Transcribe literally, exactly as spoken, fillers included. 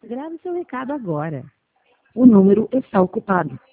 Grave seu recado agora. O número está ocupado.